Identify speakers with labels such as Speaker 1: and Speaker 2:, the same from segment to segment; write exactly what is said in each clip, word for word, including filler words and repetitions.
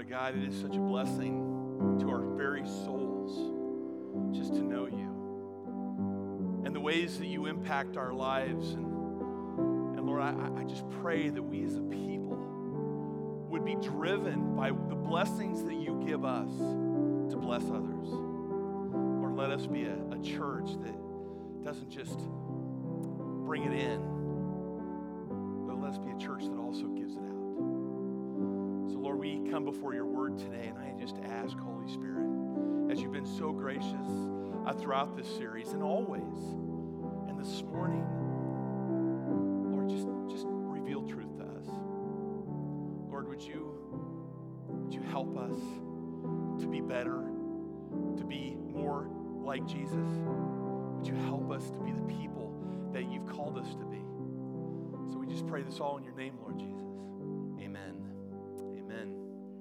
Speaker 1: God, it is such a blessing to our very souls just to know you and the ways that you impact our lives. And, and Lord, I, I just pray that we as a people would be driven by the blessings that you give us to bless others. Lord, let us be a, a church that doesn't just bring it in, but let us be a church that also gives it out. So Lord, we come before your word today, and I just ask, Holy Spirit, as you've been so gracious uh, throughout this series and always, and this morning, Lord, just, just reveal truth to us. Lord, would you, would you help us to be better, to be more like Jesus? Would you help us to be the people that you've called us to be? So we just pray this all in your name, Lord Jesus. Amen. Amen.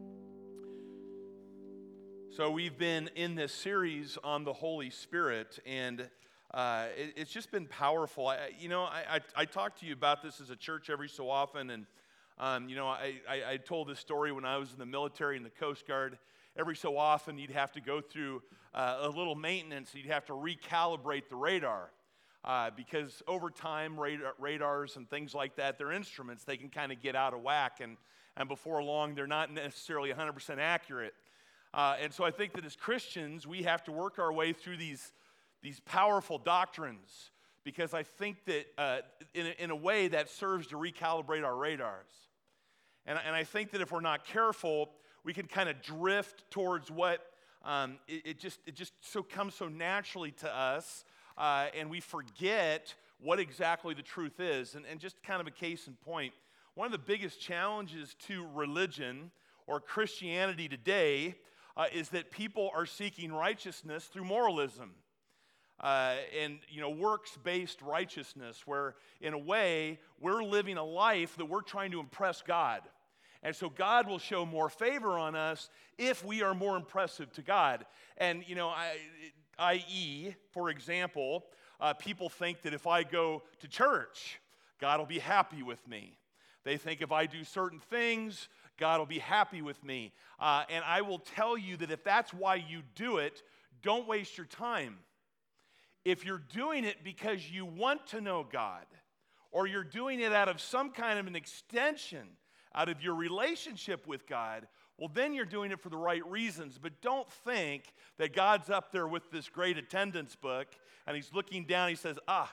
Speaker 1: So we've been in this series on the Holy Spirit, and uh, it, it's just been powerful. I, you know, I, I, I talk to you about this as a church every so often, and um, you know, I, I, I told this story when I was in the military in the Coast Guard. Every so often, you'd have to go through uh, a little maintenance. You'd have to recalibrate the radar uh, because over time, radar, radars and things like that, they're instruments. They can kind of get out of whack, and, and before long, they're not necessarily one hundred percent accurate. Uh, and so I think that as Christians, we have to work our way through these, these powerful doctrines because I think that uh, in, a, in a way that serves to recalibrate our radars. And, and I think that if we're not careful, we can kind of drift towards what um, it, it just it just so comes so naturally to us, uh, and we forget what exactly the truth is. And, and just kind of a case in point, one of the biggest challenges to religion or Christianity today uh, is that people are seeking righteousness through moralism. Uh, and, you know, works-based righteousness, where, in a way, we're living a life that we're trying to impress God. And so God will show more favor on us if we are more impressive to God. And, you know, that is, for example, uh, people think that if I go to church, God will be happy with me. They think if I do certain things, God will be happy with me. Uh, and I will tell you that if that's why you do it, don't waste your time. If you're doing it because you want to know God, or you're doing it out of some kind of an extension out of your relationship with God, well, then you're doing it for the right reasons. But don't think that God's up there with this great attendance book, and he's looking down, he says, ah,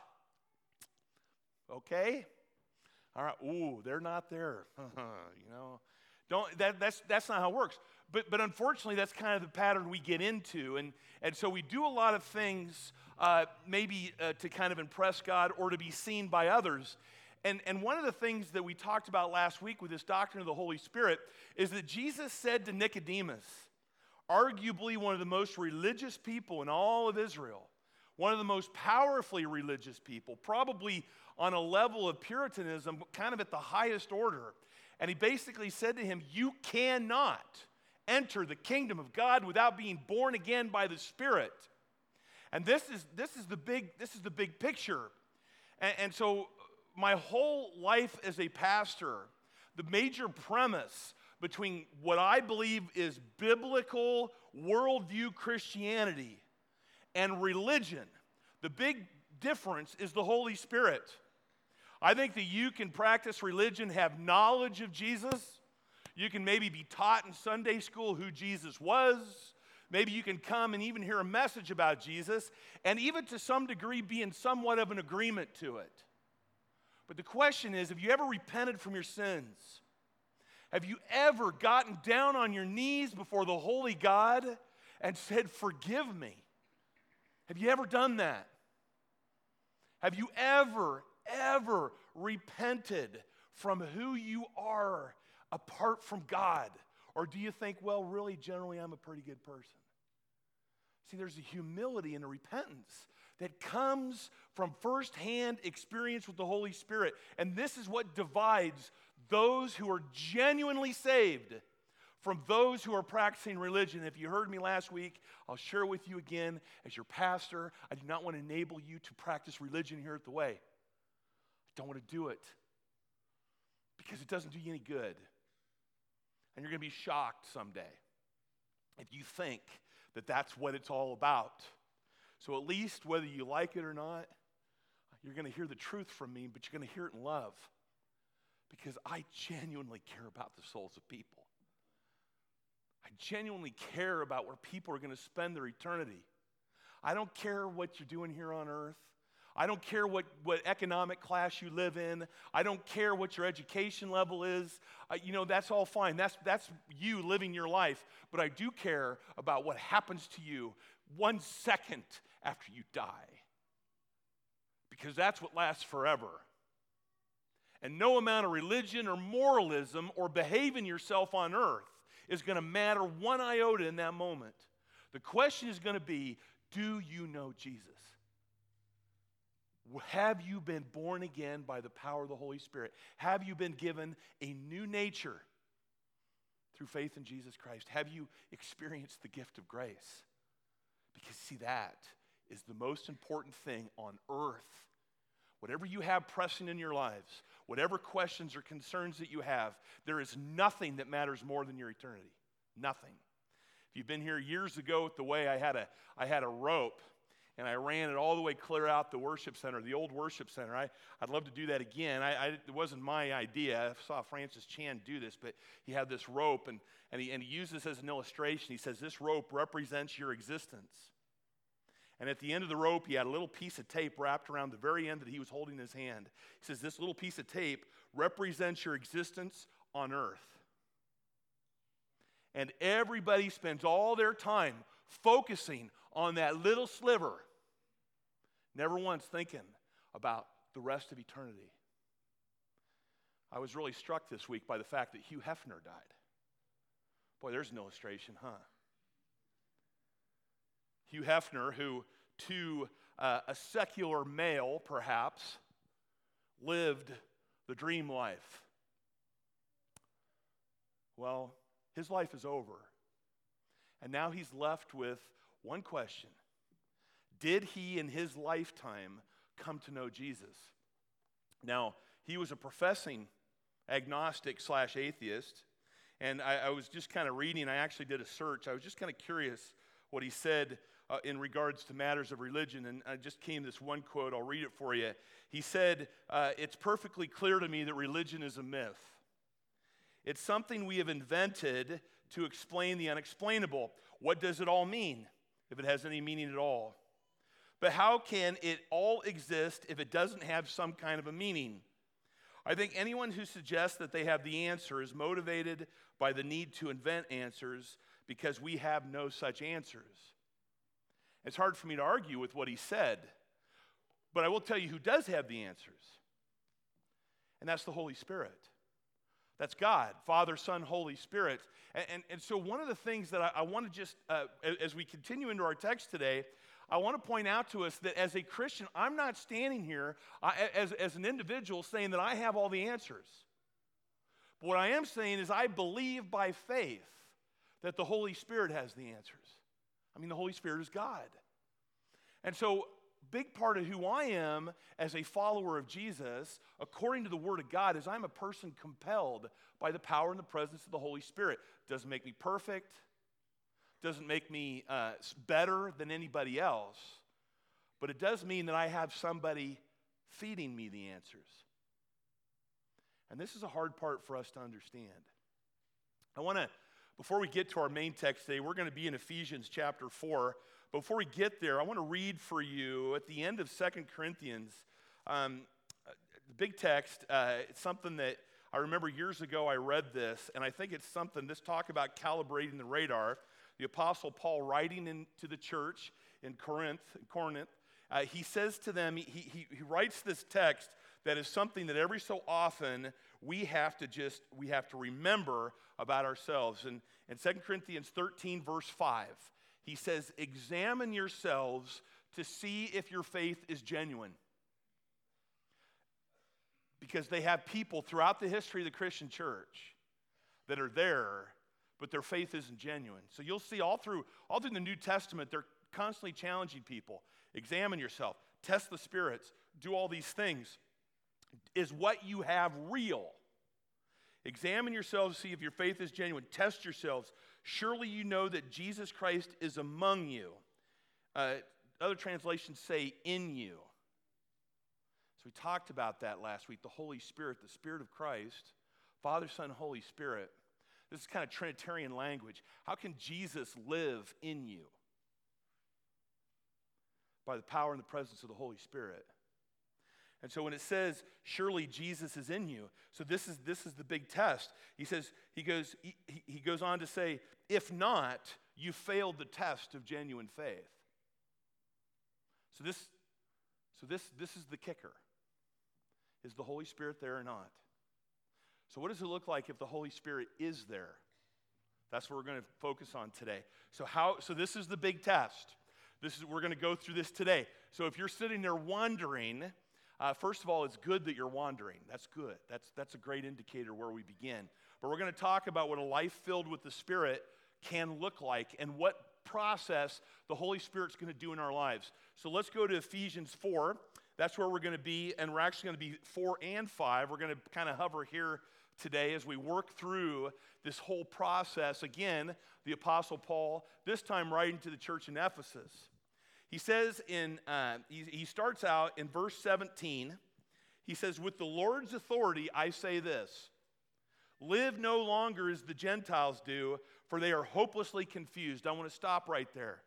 Speaker 1: okay, all right, ooh, they're not there, you know. Don't, that, that's, that's not how it works. But, but unfortunately, that's kind of the pattern we get into. And, and so we do a lot of things uh, maybe uh, to kind of impress God or to be seen by others. And, and one of the things that we talked about last week with this doctrine of the Holy Spirit is that Jesus said to Nicodemus, arguably one of the most religious people in all of Israel, one of the most powerfully religious people, probably on a level of Puritanism, kind of at the highest order. And he basically said to him, you cannot enter the kingdom of God without being born again by the Spirit. And this is this is the big this is the big picture. And, and so my whole life as a pastor, the major premise between what I believe is biblical worldview Christianity and religion, the big difference is the Holy Spirit. I think that you can practice religion, have knowledge of Jesus. You can maybe be taught in Sunday school who Jesus was. Maybe you can come and even hear a message about Jesus, and even to some degree be in somewhat of an agreement to it. But the question is, have you ever repented from your sins? Have you ever gotten down on your knees before the holy God and said, forgive me? Have you ever done that? Have you ever ever repented from who you are apart from God? Or do you think, well, really, generally, I'm a pretty good person? See, there's a humility and a repentance that comes from firsthand experience with the Holy Spirit. And this is what divides those who are genuinely saved from those who are practicing religion. If you heard me last week, I'll share with you again. As your pastor, I do not want to enable you to practice religion here at the Way. Don't want to do it because it doesn't do you any good. And you're going to be shocked someday if you think that that's what it's all about. So at least whether you like it or not, you're going to hear the truth from me, but you're going to hear it in love. Because I genuinely care about the souls of people. I genuinely care about where people are going to spend their eternity. I don't care what you're doing here on earth. I don't care what, what economic class you live in. I don't care what your education level is. Uh, you know, that's all fine. That's, that's you living your life. But I do care about what happens to you one second after you die. Because that's what lasts forever. And no amount of religion or moralism or behaving yourself on earth is going to matter one iota in that moment. The question is going to be, do you know Jesus? Have you been born again by the power of the Holy Spirit? Have you been given a new nature through faith in Jesus Christ? Have you experienced the gift of grace? Because see, that is the most important thing on earth. Whatever you have pressing in your lives, whatever questions or concerns that you have, there is nothing that matters more than your eternity. Nothing. If you've been here years ago at the way, I had a, I had a rope, and I ran it all the way clear out the worship center, the old worship center. I, I'd love to do that again. I, I, it wasn't my idea. I saw Francis Chan do this, but he had this rope, and, and, he, and he used this as an illustration. He says, this rope represents your existence. And at the end of the rope, he had a little piece of tape wrapped around the very end that he was holding in his hand. He says, this little piece of tape represents your existence on earth. And everybody spends all their time focusing on that little sliver, never once thinking about the rest of eternity. I was really struck this week by the fact that Hugh Hefner died. Boy, there's an illustration, huh? Hugh Hefner, who to uh, a secular male, perhaps, lived the dream life. Well, his life is over. And now he's left with one question. Did he in his lifetime come to know Jesus? Now, he was a professing agnostic slash atheist. And I, I was just kind of reading. I actually did a search. I was just kind of curious what he said uh, in regards to matters of religion. And I just came this one quote. I'll read it for you. He said, uh, it's perfectly clear to me that religion is a myth. It's something we have invented to explain the unexplainable. What does it all mean, if it has any meaning at all? But how can it all exist if it doesn't have some kind of a meaning? I think anyone who suggests that they have the answer is motivated by the need to invent answers because we have no such answers. It's hard for me to argue with what he said, but I will tell you who does have the answers, and that's the Holy Spirit. That's God, Father, Son, Holy Spirit. And, and, and so one of the things that I, I want to just, uh, as we continue into our text today, I want to point out to us that as a Christian, I'm not standing here uh, as, as an individual saying that I have all the answers. But what I am saying is I believe by faith that the Holy Spirit has the answers. I mean, the Holy Spirit is God. And so big part of who I am as a follower of Jesus, according to the Word of God, is I'm a person compelled by the power and the presence of the Holy Spirit. Doesn't make me perfect. Doesn't make me uh, better than anybody else. But it does mean that I have somebody feeding me the answers. And this is a hard part for us to understand. I want to, before we get to our main text today, we're going to be in Ephesians chapter four. Before we get there, I want to read for you at the end of Second Corinthians, um, the big text. Uh, it's something that I remember years ago I read this, and I think it's something, this talk about calibrating the radar. The Apostle Paul writing into the church in Corinth, Corinth uh, he says to them, he, he, he writes this text that is something that every so often we have to just, we have to remember about ourselves. And in Second Corinthians thirteen, verse five, he says, examine yourselves to see if your faith is genuine. Because they have people throughout the history of the Christian church that are there, but their faith isn't genuine. So you'll see all through, all through the New Testament, they're constantly challenging people. Examine yourself, test the spirits, do all these things. Is what you have real? Examine yourselves, see if your faith is genuine. Test yourselves. Surely you know that Jesus Christ is among you. Uh, other translations say in you. So we talked about that last week. The Holy Spirit, the Spirit of Christ, Father, Son, Holy Spirit. This is kind of Trinitarian language. How can Jesus live in you? By the power and the presence of the Holy Spirit. And so when it says, surely Jesus is in you, so this is this is the big test. He says, he goes, he, he goes on to say, if not, you failed the test of genuine faith. So this, so this, this is the kicker. Is the Holy Spirit there or not? So what does it look like if the Holy Spirit is there? That's what we're going to focus on today. So how? So this is the big test. This is we're going to go through this today. So if you're sitting there wondering, uh, first of all, it's good that you're wandering. That's good. That's that's a great indicator where we begin. But we're going to talk about what a life filled with the Spirit can look like and what process the Holy Spirit's going to do in our lives. So let's go to Ephesians four. That's where we're going to be, and we're actually going to be four and five. We're going to kind of hover here today as we work through this whole process. Again, the Apostle Paul, this time writing to the church in Ephesus. He says in, uh, he, he starts out in verse seventeen. He says, with the Lord's authority, I say this, live no longer as the Gentiles do, for they are hopelessly confused. I want to stop right there.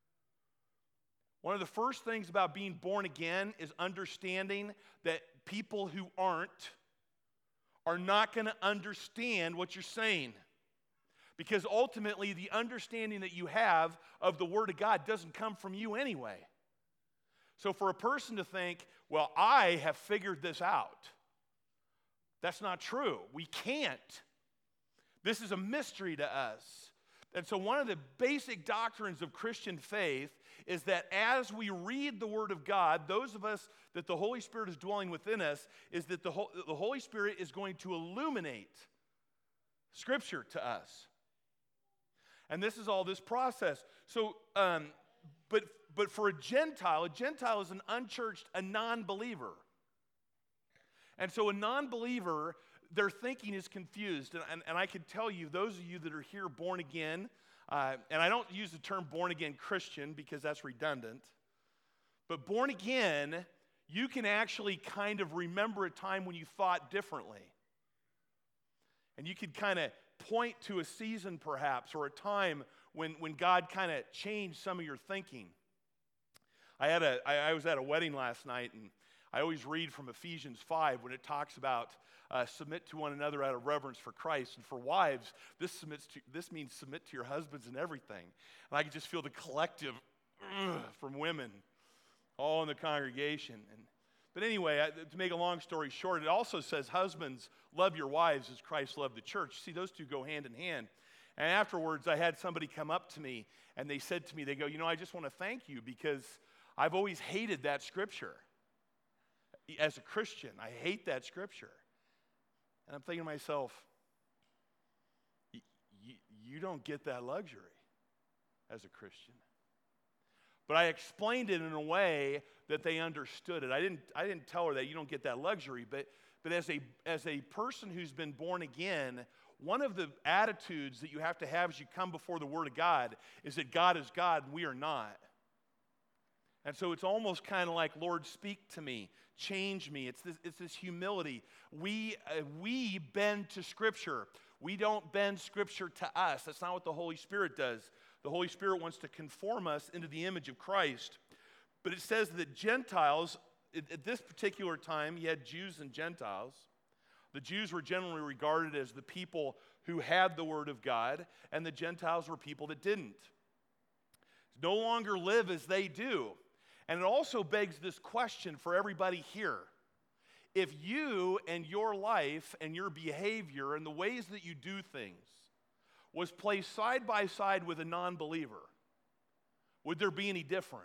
Speaker 1: One of the first things about being born again is understanding that people who aren't are not going to understand what you're saying. Because ultimately, the understanding that you have of the Word of God doesn't come from you anyway. So for a person to think, well, I have figured this out, that's not true. We can't. This is a mystery to us. And so one of the basic doctrines of Christian faith is that as we read the Word of God, those of us that the Holy Spirit is dwelling within us, is that the, the Holy Spirit is going to illuminate Scripture to us. And this is all this process. So, um, but, but for a Gentile, a Gentile is an unchurched, a non-believer. And so a non-believer, their thinking is confused. And, and, and I can tell you, those of you that are here born again, uh, and I don't use the term born again Christian because that's redundant, but born again, you can actually kind of remember a time when you thought differently. And you can kind of point to a season perhaps or a time when, when God kind of changed some of your thinking. I, had a, I, I was at a wedding last night, and I always read from Ephesians five when it talks about uh, submit to one another out of reverence for Christ. And for wives, this, submits to, this means submit to your husbands in everything. And I could just feel the collective ugh, from women all in the congregation. And But anyway, I, to make a long story short, it also says, husbands, love your wives as Christ loved the church. See, those two go hand in hand. And afterwards, I had somebody come up to me, and they said to me, they go, you know, I just want to thank you because I've always hated that scripture. As a Christian, I hate that scripture. And I'm thinking to myself, you don't get that luxury as a Christian. But I explained it in a way that they understood it. I didn't, I didn't tell her that you don't get that luxury, but, but as, a, as a person who's been born again, one of the attitudes that you have to have as you come before the Word of God is that God is God and we are not. And so it's almost kind of like, Lord, speak to me, change me. It's this, it's this humility. We, uh, we bend to Scripture. We don't bend Scripture to us. That's not what the Holy Spirit does. The Holy Spirit wants to conform us into the image of Christ. But it says that Gentiles, at this particular time, you had Jews and Gentiles. The Jews were generally regarded as the people who had the Word of God, and the Gentiles were people that didn't. No longer live as they do. And it also begs this question for everybody here. If you and your life and your behavior and the ways that you do things was placed side by side with a non-believer, would there be any difference?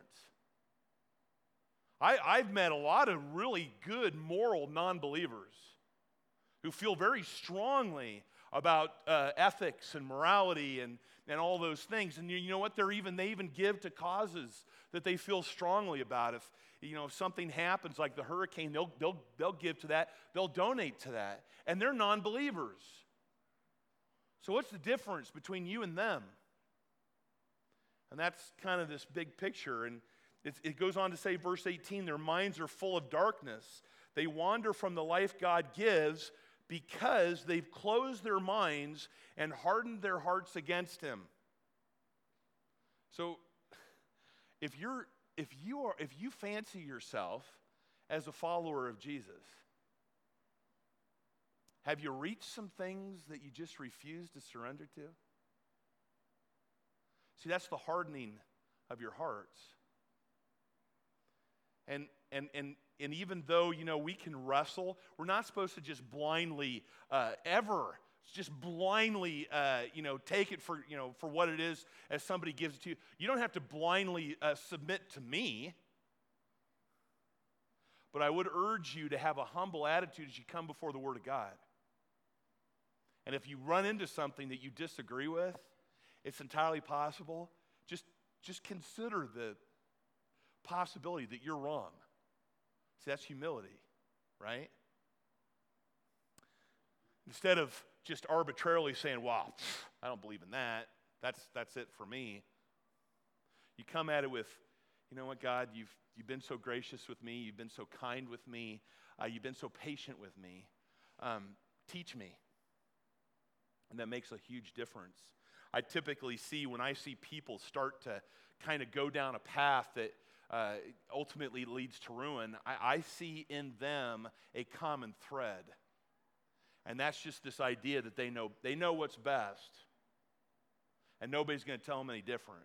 Speaker 1: I, I've met a lot of really good moral non-believers who feel very strongly about uh, ethics and morality and, and all those things. And you, you know what? They're even they even give to causes that they feel strongly about. If you know if something happens like the hurricane, they'll they'll they'll give to that. They'll donate to that. And they're non-believers. So what's the difference between you and them? And that's kind of this big picture. And it, it goes on to say, verse eighteen, their minds are full of darkness. They wander from the life God gives because they've closed their minds and hardened their hearts against him. So if you're if you are if you fancy yourself as a follower of Jesus, have you reached some things that you just refuse to surrender to? See, that's the hardening of your hearts. And and and and even though, you know, we can wrestle, we're not supposed to just blindly uh, ever just blindly, uh, you know, take it for, you know, for what it is as somebody gives it to you. You don't have to blindly uh, submit to me. But I would urge you to have a humble attitude as you come before the Word of God. And if you run into something that you disagree with, it's entirely possible. Just, just consider the possibility that you're wrong. See, that's humility, right? Instead of just arbitrarily saying, wow, I don't believe in that. That's, that's it for me. You come at it with, you know what, God, you've, you've been so gracious with me. You've been so kind with me. Uh, you've been so patient with me. Um, teach me. And that makes a huge difference. I typically see when I see people start to kind of go down a path that uh, ultimately leads to ruin, I, I see in them a common thread. And that's just this idea that they know they know what's best. And nobody's going to tell them any different.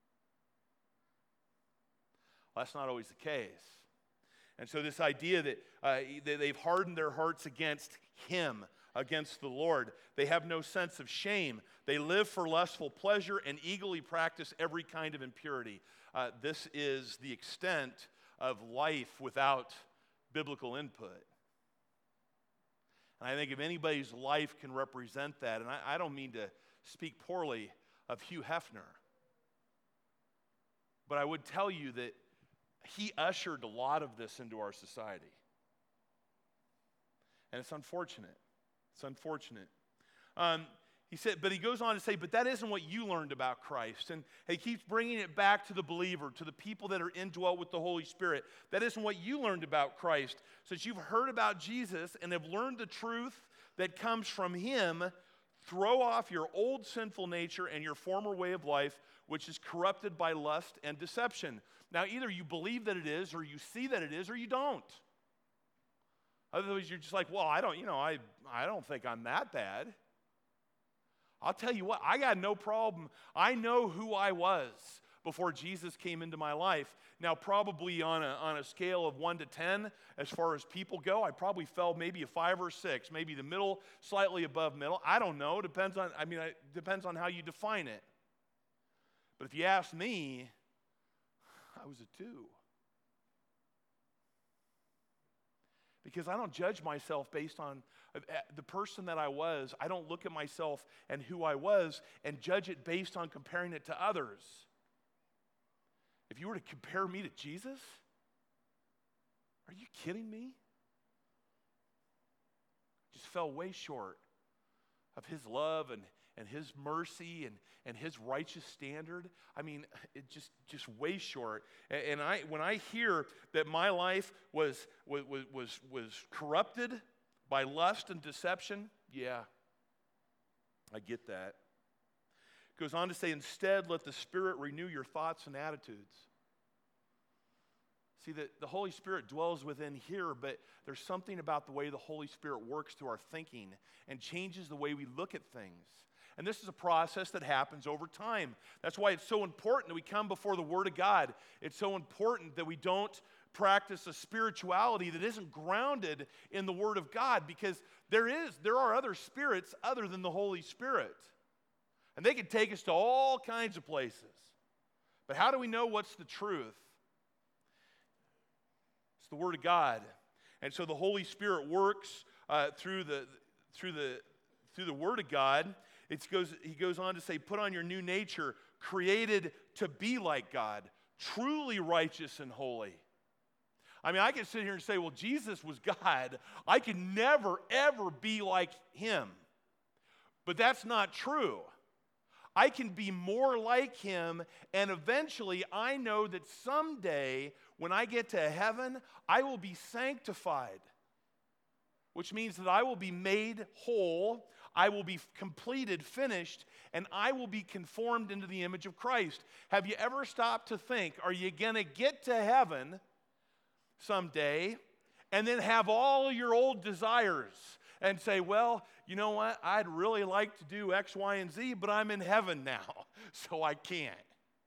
Speaker 1: Well, that's not always the case. And so this idea that, uh, that they've hardened their hearts against him, against the Lord. They have no sense of shame. They live for lustful pleasure and eagerly practice every kind of impurity. Uh, this is the extent of life without biblical input. And I think if anybody's life can represent that, and I, I don't mean to speak poorly of Hugh Hefner, but I would tell you that he ushered a lot of this into our society. And it's unfortunate. It's unfortunate. Um, he said, but he goes on to say, but that isn't what you learned about Christ. And he keeps bringing it back to the believer, to the people that are indwelt with the Holy Spirit. That isn't what you learned about Christ. Since you've heard about Jesus and have learned the truth that comes from him, throw off your old sinful nature and your former way of life, which is corrupted by lust and deception. Now, either you believe that it is, or you see that it is, or you don't. Otherwise, you're just like, well, I don't, you know, I, I don't think I'm that bad. I'll tell you what, I got no problem. I know who I was before Jesus came into my life. Now, probably on a, on a scale of one to ten, as far as people go, I probably fell maybe a five or six, maybe the middle, slightly above middle. I don't know. Depends on, I mean, it depends on how you define it. But if you ask me, I was a two. Because I don't judge myself based on the person that I was. I don't look at myself and who I was and judge it based on comparing it to others. If you were to compare me to Jesus, are you kidding me? Just fell way short of his love and, and his mercy and, and his righteous standard. I mean, it just, just way short. And, and I, when I hear that my life was, was, was, was corrupted by lust and deception, yeah, I get that. It goes on to say, instead, let the Spirit renew your thoughts and attitudes. See, the, the Holy Spirit dwells within here, but there's something about the way the Holy Spirit works through our thinking and changes the way we look at things. And this is a process that happens over time. That's why it's so important that we come before the Word of God. It's so important that we don't practice a spirituality that isn't grounded in the Word of God, because there is, there are other spirits other than the Holy Spirit. And they can take us to all kinds of places. But how do we know what's the truth? It's the Word of God. And so the Holy Spirit works uh, through the through the through the Word of God. It goes, he goes on to say, put on your new nature, created to be like God, truly righteous and holy. I mean, I can sit here and say, well, Jesus was God. I can never, ever be like him. But that's not true. I can be more like him, and eventually I know that someday when I get to heaven, I will be sanctified, which means that I will be made whole, I will be completed, finished, and I will be conformed into the image of Christ. Have you ever stopped to think, are you going to get to heaven someday and then have all your old desires and say, well, you know what, I'd really like to do X, Y, and Z, but I'm in heaven now, so I can't.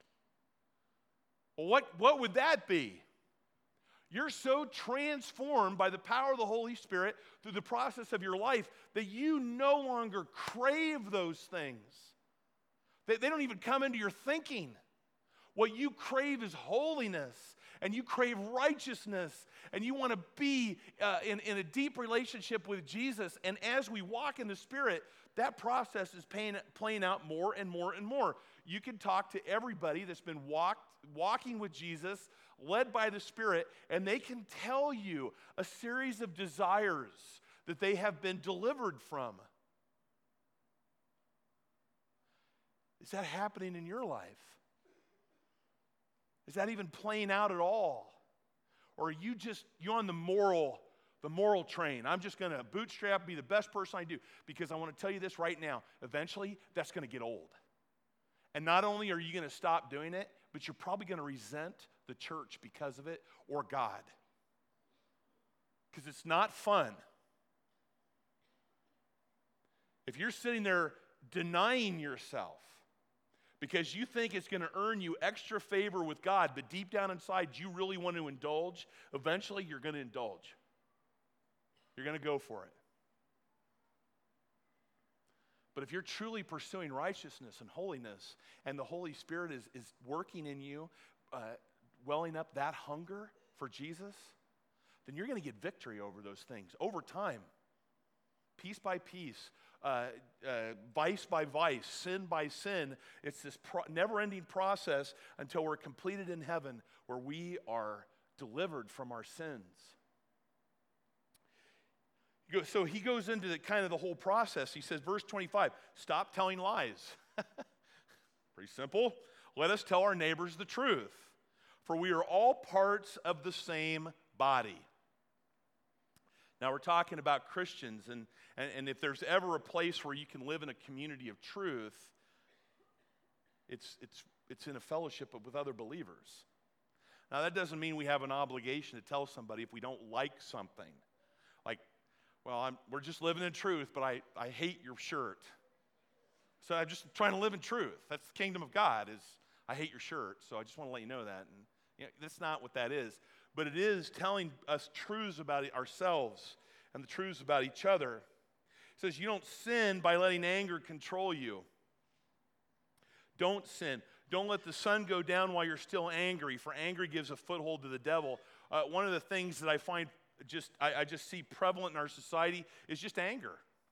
Speaker 1: Well, what, what would that be? You're so transformed by the power of the Holy Spirit through the process of your life that you no longer crave those things. They, they don't even come into your thinking. What you crave is holiness, and you crave righteousness, and you want to be uh, in, in a deep relationship with Jesus. And as we walk in the Spirit, that process is paying, playing out more and more and more. You can talk to everybody that's been walked, walking with Jesus, led by the Spirit, and they can tell you a series of desires that they have been delivered from. Is that happening in your life? Is that even playing out at all? Or are you just, you on the moral, the moral train? I'm just going to bootstrap, be the best person I do. Because I want to tell you this right now. Eventually, that's going to get old. And not only are you going to stop doing it, but you're probably going to resent the church because of it, or God. Because it's not fun. If you're sitting there denying yourself because you think it's going to earn you extra favor with God, but deep down inside you really want to indulge, eventually you're going to indulge. You're going to go for it. But if you're truly pursuing righteousness and holiness, and the Holy Spirit is, is working in you, uh, welling up that hunger for Jesus, then you're going to get victory over those things over time, piece by piece, uh, uh, vice by vice, sin by sin. It's this pro- never-ending process until we're completed in heaven, where we are delivered from our sins. So he goes into the, kind of the whole process. He says, verse twenty-five, stop telling lies. Pretty simple. Let us tell our neighbors the truth, for we are all parts of the same body. Now we're talking about Christians, and, and, and if there's ever a place where you can live in a community of truth, it's, it's, it's in a fellowship with other believers. Now that doesn't mean we have an obligation to tell somebody if we don't like something. Like, well, I'm, we're just living in truth, but I, I hate your shirt. So I'm just trying to live in truth. That's the kingdom of God, is I hate your shirt, so I just want to let you know that. And you know, that's not what that is. But it is telling us truths about ourselves and the truths about each other. It says you don't sin by letting anger control you. Don't sin. Don't let the sun go down while you're still angry, for anger gives a foothold to the devil. Uh, one of the things that I find just I, I just see prevalent in our society is just anger.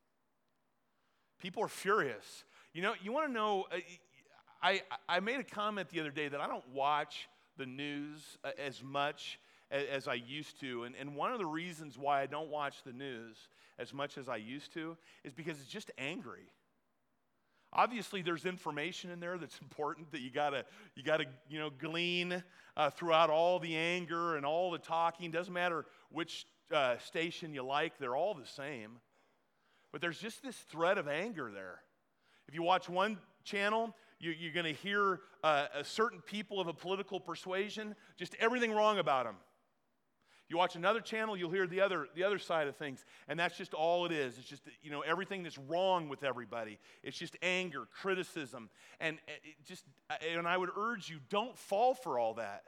Speaker 1: People are furious. You know, you want to know, uh, I, I made a comment the other day that I don't watch the news uh, as much as, as I used to. And, and one of the reasons why I don't watch the news as much as I used to is because it's just angry. Obviously, there's information in there that's important that you gotta, you gotta, you know, glean uh, throughout all the anger and all the talking. Doesn't matter which uh, station you like; they're all the same. But there's just this thread of anger there. If you watch one channel, you, you're going to hear uh, a certain people of a political persuasion, just everything wrong about them. You watch another channel, you'll hear the other the other side of things, and that's just all it is. It's just, you know, everything that's wrong with everybody. It's just anger, criticism, and it just and I would urge you, don't fall for all that.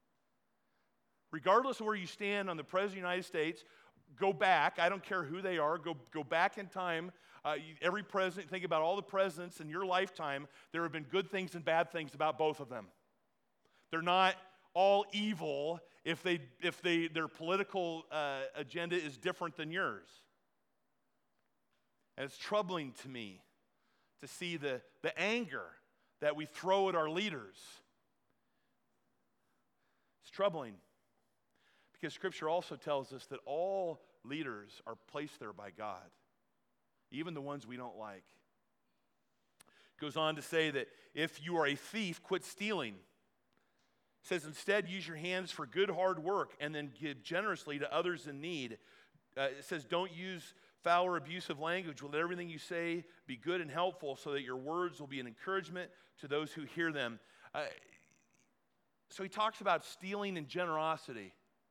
Speaker 1: Regardless of where you stand on the President of the United States, go back. I don't care who they are. Go go back in time. Uh, you, every president, think about all the presidents in your lifetime. There have been good things and bad things about both of them. They're not all evil if they if they their political uh, agenda is different than yours. And it's troubling to me to see the, the anger that we throw at our leaders. It's troubling because Scripture also tells us that all leaders are placed there by God, even the ones we don't like. Goes on to say that if you are a thief, quit stealing. It says instead use your hands for good hard work and then give generously to others in need. Uh, it says don't use foul or abusive language. Let everything you say be good and helpful so that your words will be an encouragement to those who hear them. Uh, so he talks about stealing and generosity.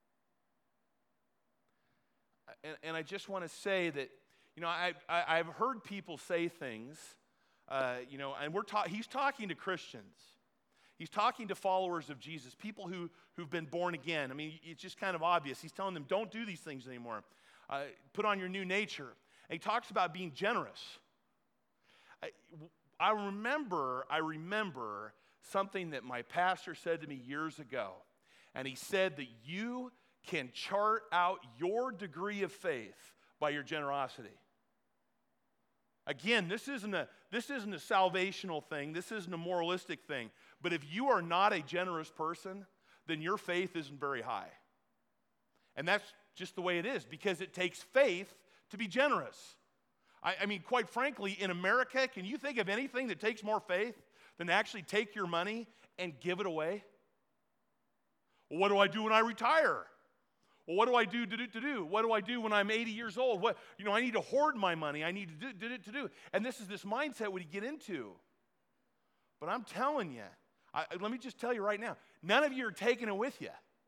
Speaker 1: And, and I just want to say that, you know, I, I, I've heard people say things, uh, you know, and we're ta- he's talking to Christians. He's talking to followers of Jesus, people who, who've been born again. I mean, it's just kind of obvious. He's telling them, don't do these things anymore. Uh, put on your new nature. And he talks about being generous. I, I remember, I remember something that my pastor said to me years ago. And he said that you can chart out your degree of faith by your generosity. Again, this isn't a, this isn't a salvational thing. This isn't a moralistic thing. But if you are not a generous person, then your faith isn't very high. And that's just the way it is, because it takes faith to be generous. I, I mean, quite frankly, in America, can you think of anything that takes more faith than to actually take your money and give it away? Well, what do I do when I retire? Well, what do I do to do to do? What do I do when I'm eighty years old? What, you know, I need to hoard my money. I need to do, do it to do. And this is this mindset we get into. But I'm telling you, I, let me just tell you right now, none of you are taking it with you.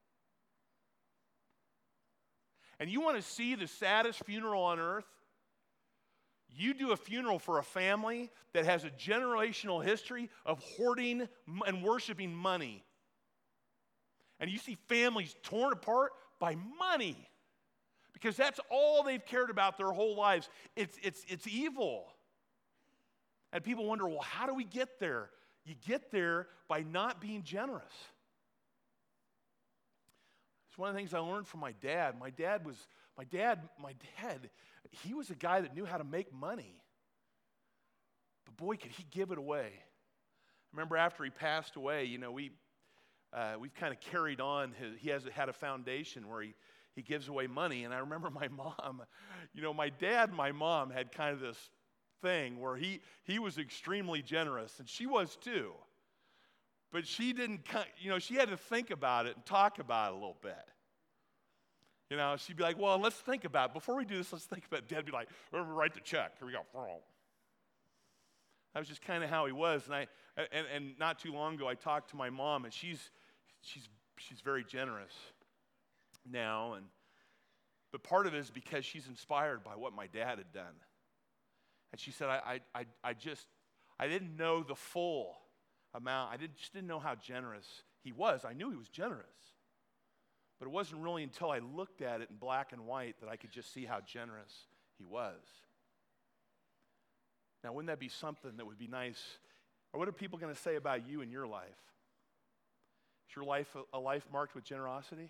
Speaker 1: And you want to see the saddest funeral on earth? You do a funeral for a family that has a generational history of hoarding and worshiping money. And you see families torn apart by money, because that's all they've cared about their whole lives. It's, it's, it's evil. And people wonder, well, how do we get there? You get there by not being generous. It's one of the things I learned from my dad. My dad was, my dad, my dad, he was a guy that knew how to make money. But boy, could he give it away. I remember after he passed away, you know, we, Uh, we've kind of carried on. His, he has had a foundation where he, he gives away money. And I remember my mom, you know, my dad and my mom had kind of this thing where he, he was extremely generous, and she was too. But she didn't, you know, she had to think about it and talk about it a little bit. You know, she'd be like, well, let's think about it. Before we do this, let's think about it. Dad'd be like, write the check. Here we go. That was just kind of how he was. And I and, and not too long ago, I talked to my mom, and she's she's she's very generous now. And but part of it is because she's inspired by what my dad had done. And she said, I I I, I just I didn't know the full amount. I didn't just didn't know how generous he was. I knew he was generous, but it wasn't really until I looked at it in black and white that I could just see how generous he was. Now, wouldn't that be something that would be nice? Or what are people going to say about you in your life? Is your life a, a life marked with generosity?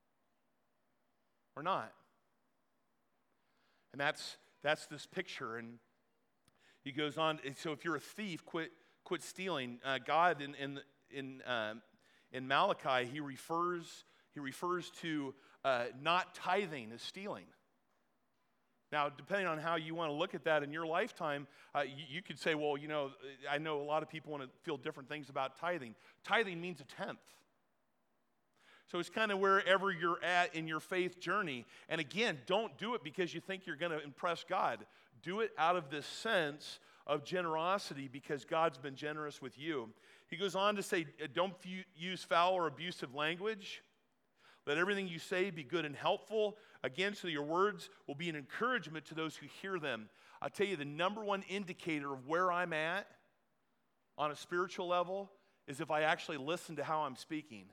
Speaker 1: Or not? And that's that's this picture. And he goes on, so if you're a thief, quit quit stealing. Uh, God in in in, um, in Malachi, he refers he refers to uh, not tithing as stealing. Now, depending on how you want to look at that in your lifetime, uh, you, you could say, well, you know, I know a lot of people want to feel different things about tithing. Tithing means a tenth. So it's kind of wherever you're at in your faith journey. And again, don't do it because you think you're going to impress God. Do it out of this sense of generosity because God's been generous with you. He goes on to say, don't f- use foul or abusive language. Let everything you say be good and helpful. Again, so your words will be an encouragement to those who hear them. I'll tell you, the number one indicator of where I'm at on a spiritual level is if I actually listen to how I'm speaking.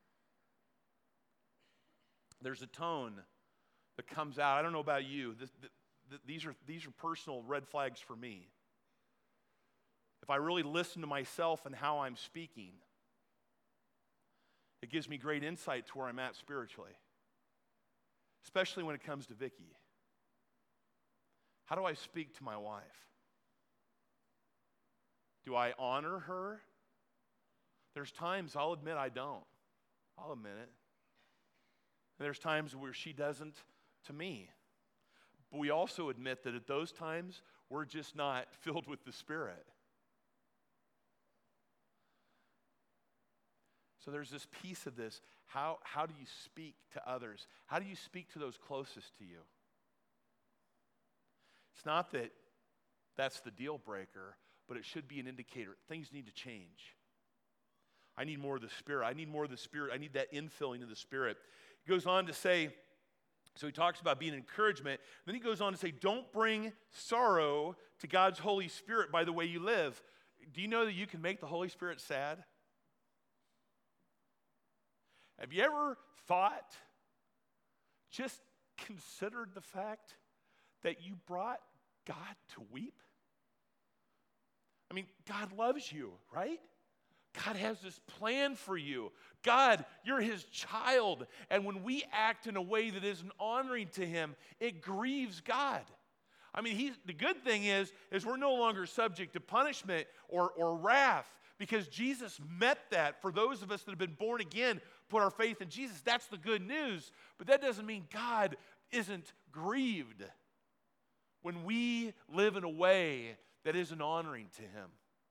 Speaker 1: There's a tone that comes out. I don't know about you. This, th- these are, these are personal red flags for me. If I really listen to myself and how I'm speaking, it gives me great insight to where I'm at spiritually, especially when it comes to Vicki. How do I speak to my wife? Do I honor her? There's times I'll admit I don't. I'll admit it. There's times where she doesn't to me. But we also admit that at those times, we're just not filled with the Spirit. So there's this piece of this. How, how do you speak to others? How do you speak to those closest to you? It's not that that's the deal breaker, but it should be an indicator. Things need to change. I need more of the Spirit. I need more of the Spirit. I need that infilling of the Spirit. He goes on to say, so he talks about being an encouragement. Then he goes on to say, don't bring sorrow to God's Holy Spirit by the way you live. Do you know that you can make the Holy Spirit sad? Have you ever thought, just considered the fact that you brought God to weep? I mean, God loves you, right? God has this plan for you. God, you're his child. And when we act in a way that isn't honoring to him, it grieves God. I mean, he's, the good thing is, is we're no longer subject to punishment or, or wrath because Jesus met that for those of us that have been born again, put our faith in Jesus. That's the good news. But that doesn't mean God isn't grieved when we live in a way that isn't honoring to him.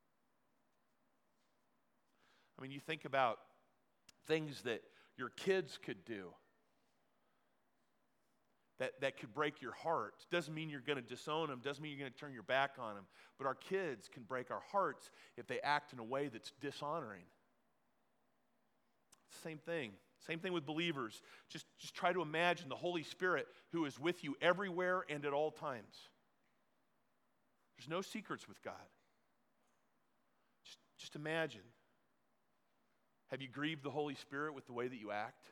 Speaker 1: I mean, you think about things that your kids could do that, that could break your heart. Doesn't mean you're going to disown them. Doesn't mean you're going to turn your back on them. But our kids can break our hearts if they act in a way that's dishonoring. Same thing. Same thing with believers. Just, just try to imagine the Holy Spirit who is with you everywhere and at all times. There's no secrets with God. Just, just imagine. Have you grieved the Holy Spirit with the way that you act?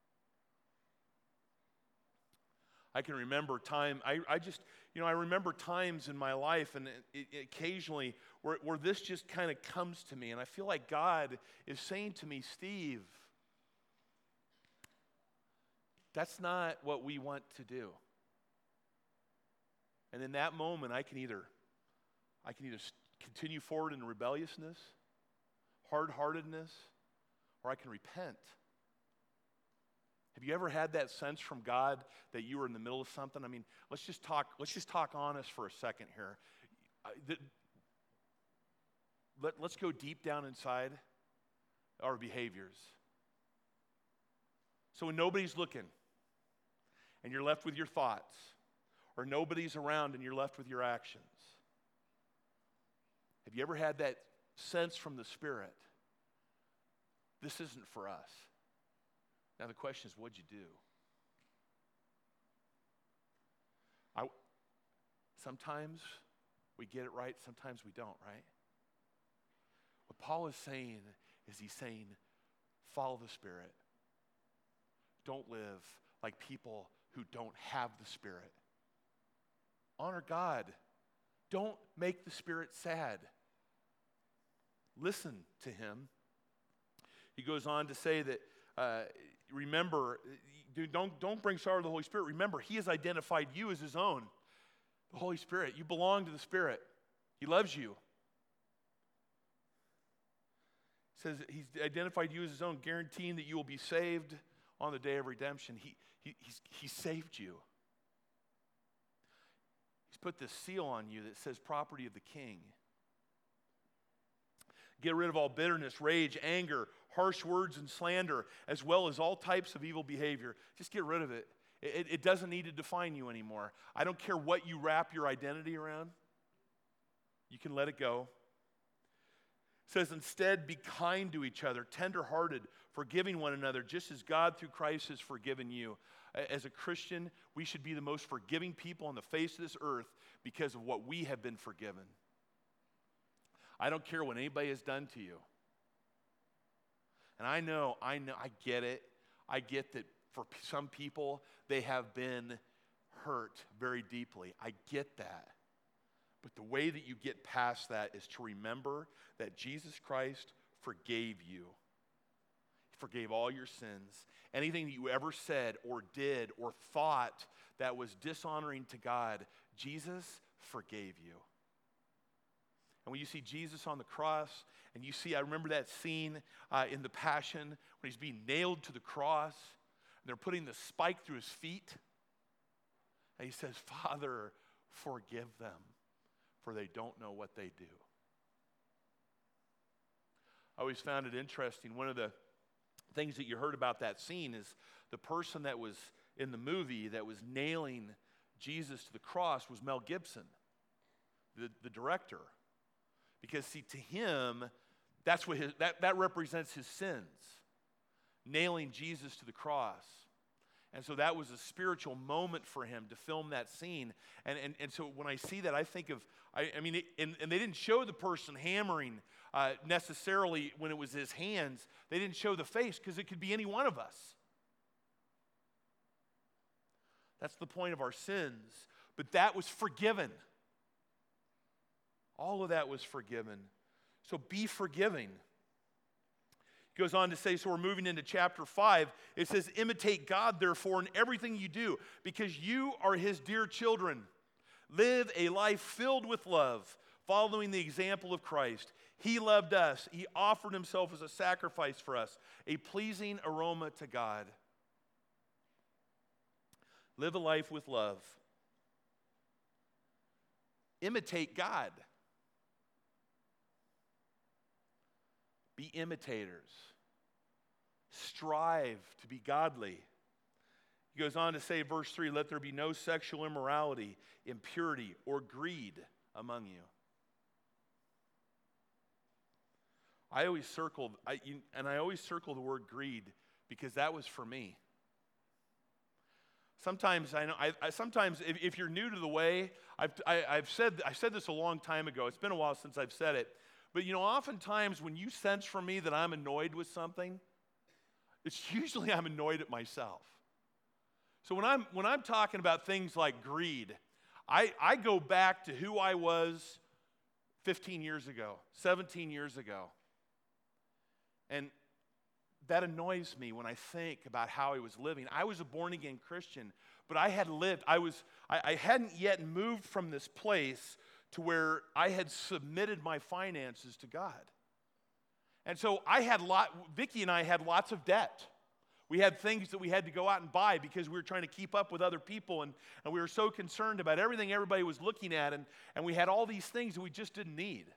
Speaker 1: I can remember time, I, I just, you know, I remember times in my life and it, it occasionally where, where this just kind of comes to me and I feel like God is saying to me, Steve, that's not what we want to do. And in that moment, I can either, I can either continue forward in rebelliousness, hard-heartedness, or I can repent. Have you ever had that sense from God that you were in the middle of something? I mean, let's just talk, let's just talk honest for a second here. I, the, let, let's go deep down inside our behaviors. So when nobody's looking and you're left with your thoughts, or nobody's around and you're left with your actions, have you ever had that sense from the Spirit? This isn't for us. Now the question is, what'd you do? I, sometimes we get it right, sometimes we don't, right? What Paul is saying is he's saying, follow the Spirit. Don't live like people who don't have the Spirit. Honor God. Don't make the Spirit sad. Listen to him. He goes on to say that, uh, remember, don't, don't bring sorrow to the Holy Spirit. Remember, he has identified you as his own. The Holy Spirit, you belong to the Spirit. He loves you. He says he's identified you as his own, guaranteeing that you will be saved on the day of redemption. He, he, he's, he saved you. He's put this seal on you that says property of the King. Get rid of all bitterness, rage, anger, harsh words, and slander, as well as all types of evil behavior. Just get rid of it. It, it doesn't need to define you anymore. I don't care what you wrap your identity around. You can let it go. It says, instead, be kind to each other, tender-hearted, forgiving one another, just as God through Christ has forgiven you. As a Christian, we should be the most forgiving people on the face of this earth because of what we have been forgiven. I don't care what anybody has done to you. And I know, I know, I get it. I get that for some people, they have been hurt very deeply. I get that. But the way that you get past that is to remember that Jesus Christ forgave you. He forgave all your sins. Anything that you ever said or did or thought that was dishonoring to God, Jesus forgave you. And when you see Jesus on the cross, and you see, I remember that scene uh, in the Passion when he's being nailed to the cross, and they're putting the spike through his feet. And he says, Father, forgive them, for they don't know what they do. I always found it interesting. One of the things that you heard about that scene is the person that was in the movie that was nailing Jesus to the cross was Mel Gibson, the, the director. Because, see, to him, that's what his, that, that represents his sins, nailing Jesus to the cross. And so that was a spiritual moment for him to film that scene. And, and, and so when I see that, I think of, I, I mean, it, and, and they didn't show the person hammering uh, necessarily when it was his hands. They didn't show the face because it could be any one of us. That's the point of our sins. But that was forgiven. All of that was forgiven. So be forgiving. He goes on to say, so we're moving into chapter five. It says, imitate God, therefore, in everything you do, because you are his dear children. Live a life filled with love, following the example of Christ. He loved us. He offered himself as a sacrifice for us, a pleasing aroma to God. Live a life with love. Imitate God. Be imitators. Strive to be godly. He goes on to say, verse three, let there be no sexual immorality, impurity, or greed among you. I always circled, I, and I always circle the word greed because that was for me. Sometimes I know. I, I sometimes, if, if you're new to the way, I've I, I've said I said this a long time ago. It's been a while since I've said it, but you know, oftentimes when you sense from me that I'm annoyed with something, it's usually I'm annoyed at myself. So when I'm when I'm talking about things like greed, I I go back to who I was fifteen years ago, seventeen years ago, and that annoys me when I think about how I was living. I was a born-again Christian, but I had lived, I was, I, I hadn't yet moved from this place to where I had submitted my finances to God. And so I had lot, Vicki and I had lots of debt. We had things that we had to go out and buy because we were trying to keep up with other people, and, and we were so concerned about everything everybody was looking at, and, and we had all these things that we just didn't need.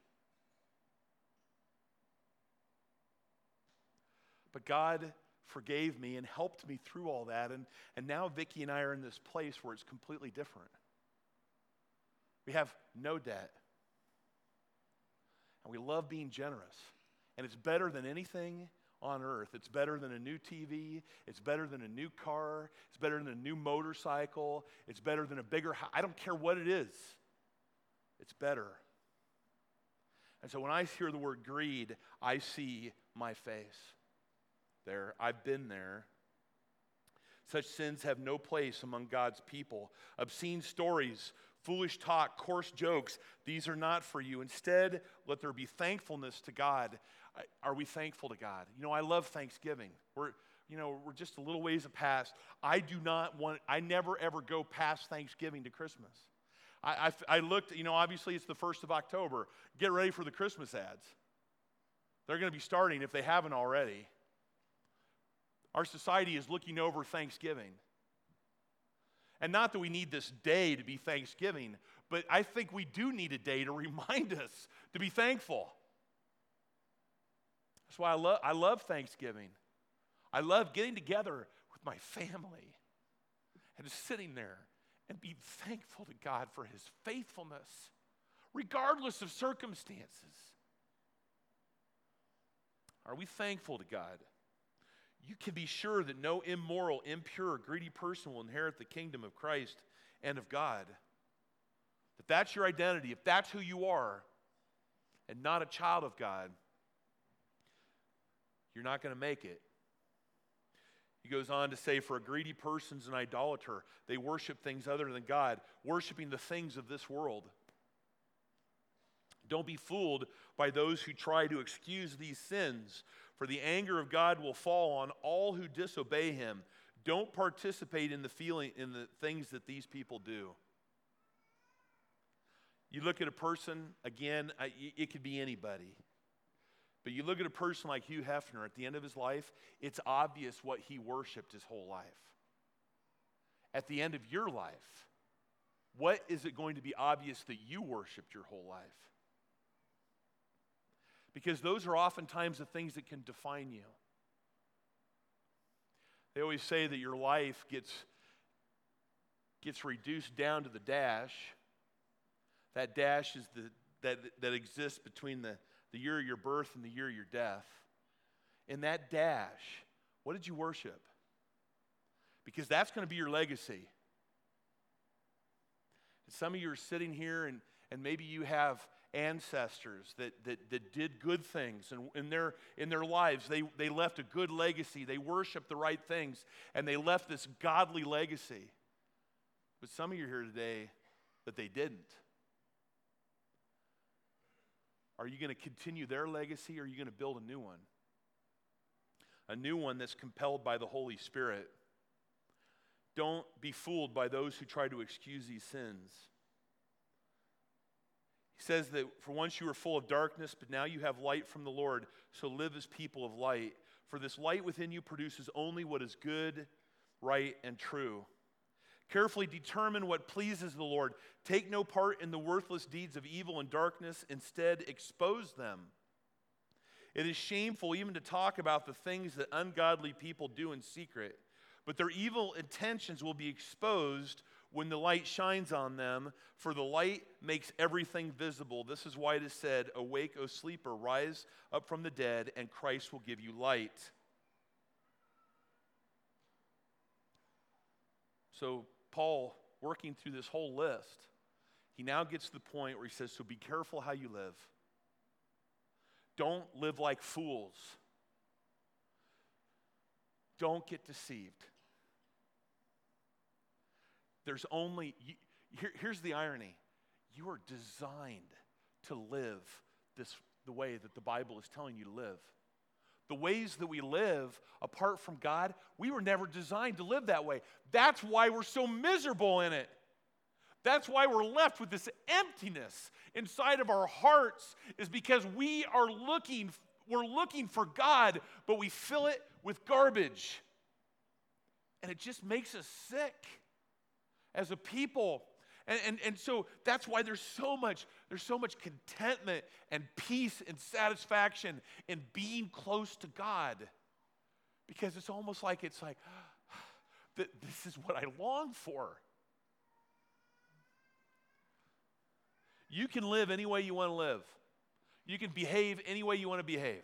Speaker 1: But God forgave me and helped me through all that. And, and now Vicki and I are in this place where it's completely different. We have no debt. And we love being generous. And it's better than anything on earth. It's better than a new T V. It's better than a new car. It's better than a new motorcycle. It's better than a bigger house. I don't care what it is. It's better. And so when I hear the word greed, I see my face. There, I've been there. Such sins have no place among God's people. Obscene stories, foolish talk, coarse jokes, these are not for you. Instead, let there be thankfulness to God. Are we thankful to God? You know, I love Thanksgiving. We're, you know, we're just a little ways past. I do not want, I never ever go past Thanksgiving to Christmas. I, I, I looked, you know, obviously it's the first of October. Get ready for the Christmas ads. They're going to be starting if they haven't already. Our society is looking over Thanksgiving. And not that we need this day to be Thanksgiving, but I think we do need a day to remind us to be thankful. That's why I love, I love Thanksgiving. I love getting together with my family and just sitting there and being thankful to God for his faithfulness, regardless of circumstances. Are we thankful to God? You can be sure that no immoral, impure, or greedy person will inherit the kingdom of Christ and of God. If that's your identity, if that's who you are, and not a child of God, you're not going to make it. He goes on to say, for a greedy person's an idolater. They worship things other than God, worshiping the things of this world. Don't be fooled by those who try to excuse these sins, for the anger of God will fall on all who disobey him. Don't participate in the feeling in the things that these people do. You look at a person, again, it could be anybody. But you look at a person like Hugh Hefner at the end of his life, it's obvious what he worshiped his whole life. At the end of your life, what is it going to be obvious that you worshiped your whole life? Because those are oftentimes the things that can define you. They always say that your life gets, gets reduced down to the dash. That dash is the that, that exists between the, the year of your birth and the year of your death. In that dash, what did you worship? Because that's going to be your legacy. And some of you are sitting here and, and maybe you have ancestors that, that, that did good things, and in their, in their lives they, they left a good legacy. They worshiped the right things, and they left this godly legacy. But some of you are here today that they didn't. Are you going to continue their legacy, or are you going to build a new one? A new one that's compelled by the Holy Spirit. Don't be fooled by those who try to excuse these sins. He says that for once you were full of darkness, but now you have light from the Lord, so live as people of light. For this light within you produces only what is good, right, and true. Carefully determine what pleases the Lord. Take no part in the worthless deeds of evil and darkness. Instead, expose them. It is shameful even to talk about the things that ungodly people do in secret, but their evil intentions will be exposed when the light shines on them, for the light makes everything visible. This is why it is said, "Awake, O sleeper, rise up from the dead, and Christ will give you light." So Paul, working through this whole list, he now gets to the point where he says, so be careful how you live. Don't live like fools. Don't get deceived. There's only, you, here, here's the irony. You are designed to live this the way that the Bible is telling you to live. The ways that we live apart from God, we were never designed to live that way. That's why we're so miserable in it. That's why we're left with this emptiness inside of our hearts, is because we are looking, we're looking for God, but we fill it with garbage. And it just makes us sick as a people. And, and, and so that's why there's so much, there's so much contentment and peace and satisfaction in being close to God. Because it's almost like it's like, this is what I long for. You can live any way you want to live. You can behave any way you want to behave.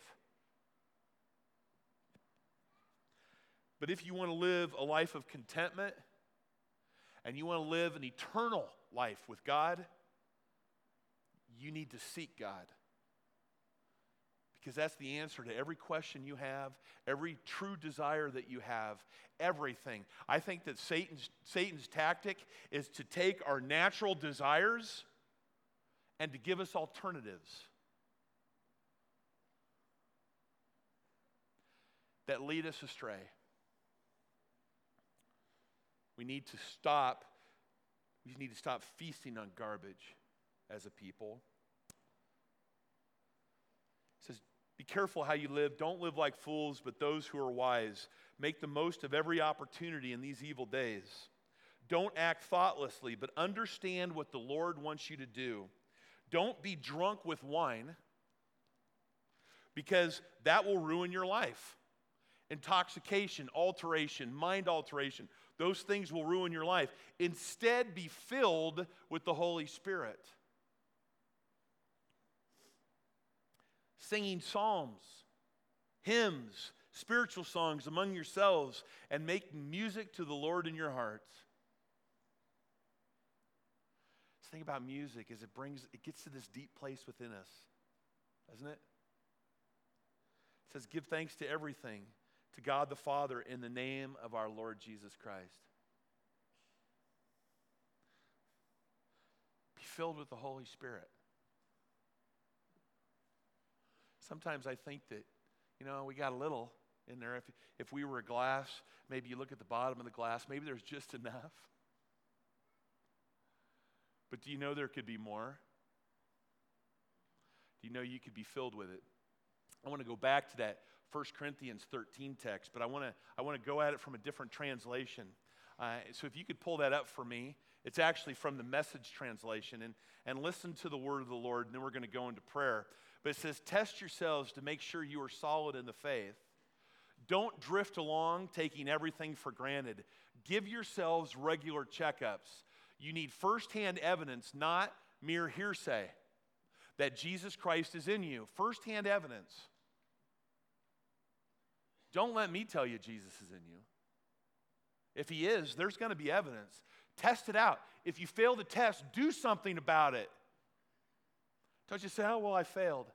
Speaker 1: But if you want to live a life of contentment, and you want to live an eternal life with God, you need to seek God. Because that's the answer to every question you have, every true desire that you have, everything. I think that Satan's, Satan's tactic is to take our natural desires and to give us alternatives that lead us astray. We need to stop, we need to stop feasting on garbage as a people. It says, be careful how you live. Don't live like fools, but those who are wise. Make the most of every opportunity in these evil days. Don't act thoughtlessly, but understand what the Lord wants you to do. Don't be drunk with wine, because that will ruin your life. Intoxication, alteration, mind alteration, those things will ruin your life. Instead, be filled with the Holy Spirit. Singing psalms, hymns, spiritual songs among yourselves, and making music to the Lord in your hearts. The thing about music is it brings, it gets to this deep place within us, doesn't it? It says, give thanks to everything, to God the Father, in the name of our Lord Jesus Christ. Be filled with the Holy Spirit. Sometimes I think that, you know, we got a little in there. If, if we were a glass, maybe you look at the bottom of the glass, maybe there's just enough. But do you know there could be more? Do you know you could be filled with it? I want to go back to that First Corinthians thirteen text, but I want to I want to go at it from a different translation. Uh, so if you could pull that up for me. It's actually from the Message translation. And, and listen to the word of the Lord, and then we're going to go into prayer. But it says, test yourselves to make sure you are solid in the faith. Don't drift along taking everything for granted. Give yourselves regular checkups. You need firsthand evidence, not mere hearsay, that Jesus Christ is in you. Firsthand evidence. Don't let me tell you Jesus is in you. If he is, there's going to be evidence. Test it out. If you fail the test, do something about it. Don't just say, oh, well, I failed.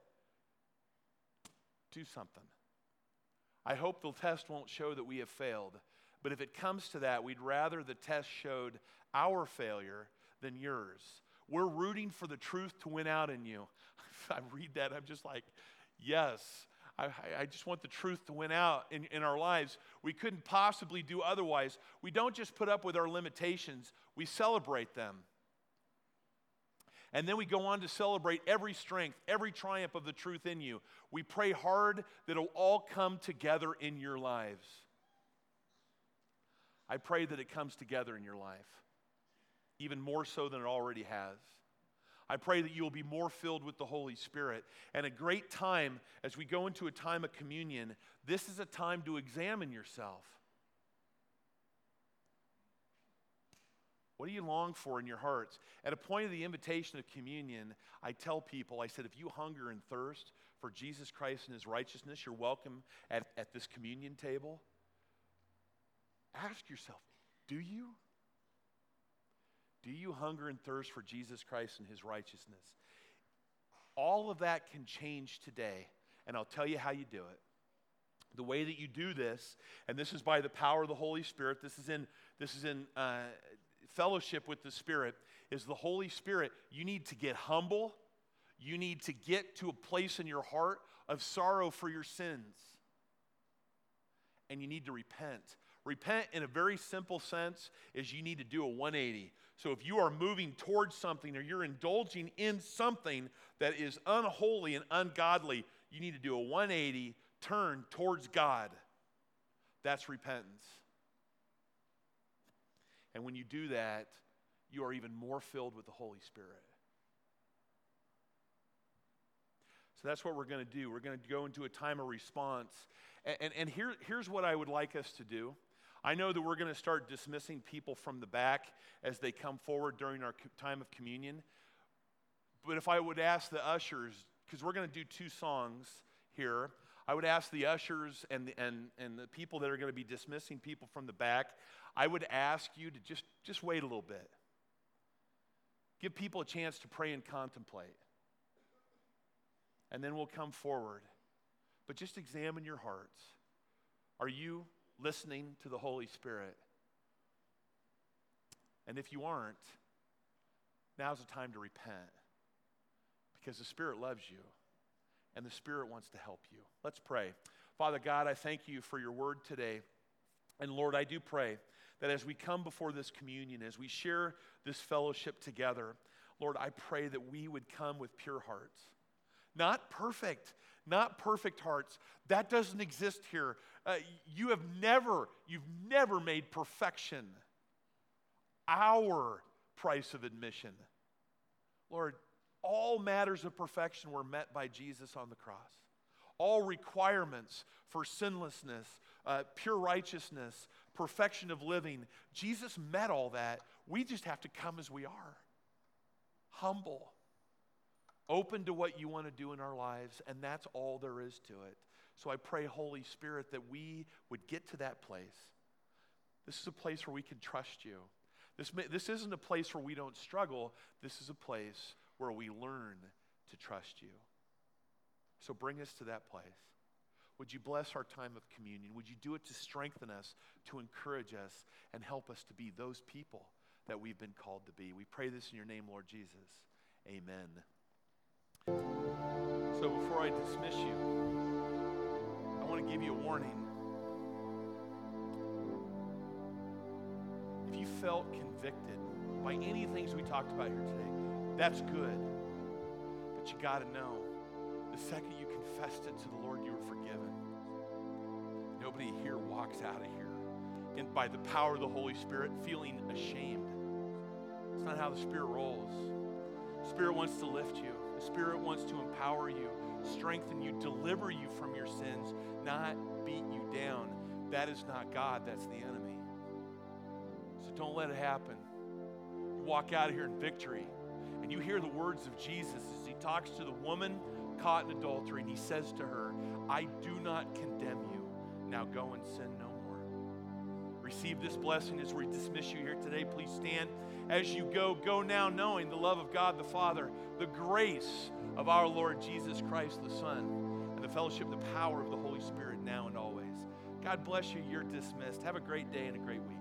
Speaker 1: Do something. I hope the test won't show that we have failed. But if it comes to that, we'd rather the test showed our failure than yours. We're rooting for the truth to win out in you. I read that, I'm just like, yes. I, I just want the truth to win out in, in our lives. We couldn't possibly do otherwise. We don't just put up with our limitations, we celebrate them. And then we go on to celebrate every strength, every triumph of the truth in you. We pray hard that it'll all come together in your lives. I pray that it comes together in your life, even more so than it already has. I pray that you will be more filled with the Holy Spirit. And a great time, as we go into a time of communion, this is a time to examine yourself. What do you long for in your hearts? At a point of the invitation of communion, I tell people, I said, if you hunger and thirst for Jesus Christ and his righteousness, you're welcome at, at this communion table. Ask yourself, do you? Do you hunger and thirst for Jesus Christ and his righteousness? All of that can change today, and I'll tell you how you do it. The way that you do this, and this is by the power of the Holy Spirit, this is in, this is in uh, fellowship with the Spirit, is the Holy Spirit. You need to get humble. You need to get to a place in your heart of sorrow for your sins. And you need to repent. Repent in a very simple sense is you need to do a one eighty. So if you are moving towards something or you're indulging in something that is unholy and ungodly, you need to do a one eighty, turn towards God. That's repentance. And when you do that, you are even more filled with the Holy Spirit. So that's what we're going to do. We're going to go into a time of response. And, and, and here, here's what I would like us to do. I know that we're going to start dismissing people from the back as they come forward during our time of communion. But if I would ask the ushers, because we're going to do two songs here, I would ask the ushers and the, and, and the people that are going to be dismissing people from the back, I would ask you to just, just wait a little bit. Give people a chance to pray and contemplate. And then we'll come forward. But just examine your hearts. Are you listening to the Holy Spirit? And if you aren't, now's the time to repent. Because the Spirit loves you. And the Spirit wants to help you. Let's pray. Father God, I thank you for your word today. And Lord, I do pray that as we come before this communion, as we share this fellowship together, Lord, I pray that we would come with pure hearts. Not perfect, not perfect hearts. That doesn't exist here. Uh, you have never, you've never made perfection our price of admission. Lord, all matters of perfection were met by Jesus on the cross. All requirements for sinlessness, uh, pure righteousness, perfection of living, Jesus met all that. We just have to come as we are. Humble. Open to what you want to do in our lives, and that's all there is to it. So I pray, Holy Spirit, that we would get to that place. This is a place where we can trust you. This, may, this isn't a place where we don't struggle. This is a place where we learn to trust you. So bring us to that place. Would you bless our time of communion? Would you do it to strengthen us, to encourage us, and help us to be those people that we've been called to be? We pray this in your name, Lord Jesus. Amen. So before I dismiss you, I want to give you a warning. If you felt convicted by any of the things we talked about here today, that's good. But you got to know, the second you confessed it to the Lord, you were forgiven. Nobody here walks out of here and by the power of the Holy Spirit feeling ashamed. It's not how the Spirit rolls. Spirit wants to lift you. The Spirit wants to empower you, strengthen you, deliver you from your sins, not beat you down. That is not God, that's the enemy. So don't let it happen. You walk out of here in victory, and you hear the words of Jesus as he talks to the woman caught in adultery, and he says to her, I do not condemn you. Now go and sin no more. Receive this blessing as we dismiss you here today. Please stand as you go. Go now knowing the love of God the Father, the grace of our Lord Jesus Christ the Son, and the fellowship and the power of the Holy Spirit now and always. God bless you. You're dismissed. Have a great day and a great week.